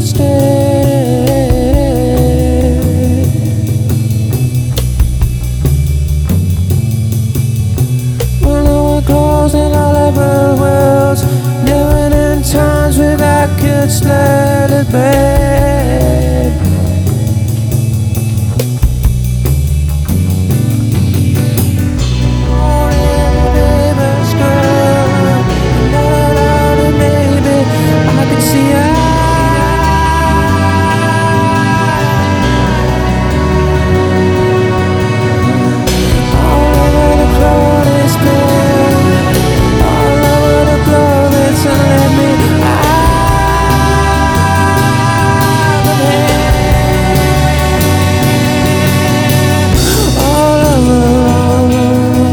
Closing all over worlds, living in times where I could slowly bed. Morning, neighbor's girl, and out maybe I could see her. All over the crowd is bed. All over the globe, it's a let me out of here. All over.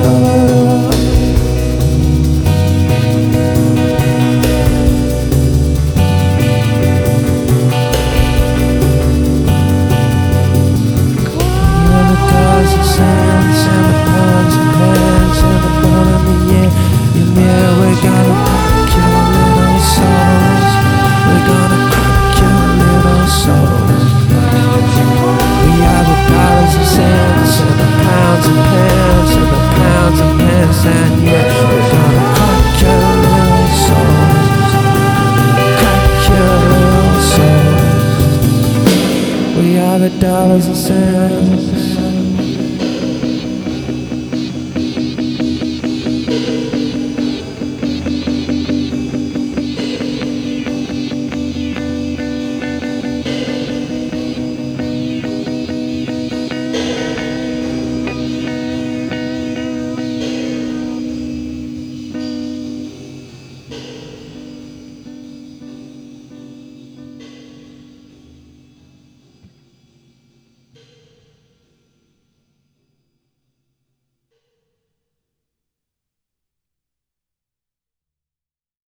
You're the dogs and sounds and the puns and pans and the ball in the air. Yeah, we're gonna crack your little souls. We're gonna crack your little souls. We are the dollars and cents and the pounds and pence and the pounds and pence, and yeah, we're gonna crack your little souls. Crack your little souls. We are the dollars and cents.